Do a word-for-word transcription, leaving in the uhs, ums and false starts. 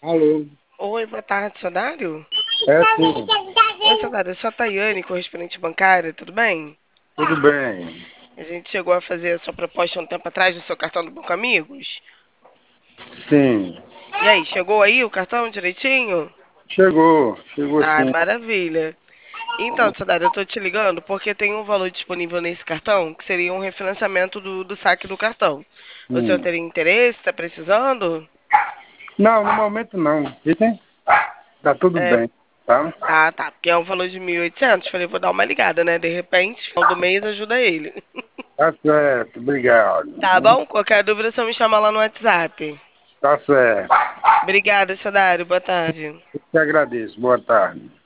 Alô? Oi, boa tarde, Sodário. É sim, Oi, Sodário, eu sou a Tayane, correspondente bancária, tudo bem? tudo bem. A gente chegou a fazer a sua proposta um tempo atrás do seu cartão do Banco Amigos. Sim, E aí, chegou aí o cartão direitinho? chegou, chegou Ah, sim. maravilha. Então, Sodário, eu tô te ligando porque tem um valor disponível nesse cartão que seria um refinanciamento do, do saque do cartão. O senhor Hum. teria interesse? Está precisando? Não, no momento não. Dizem? Tá tudo É, bem, tá? ah, tá, porque é um valor de mil e oitocentos. Falei, vou dar uma ligada, né? De repente, final do mês ajuda ele. Tá certo, obrigado. Tá bom? Qualquer dúvida, é só me chamar lá no WhatsApp. Tá certo. Obrigada, Sadário. Boa tarde. Eu te agradeço. Boa tarde.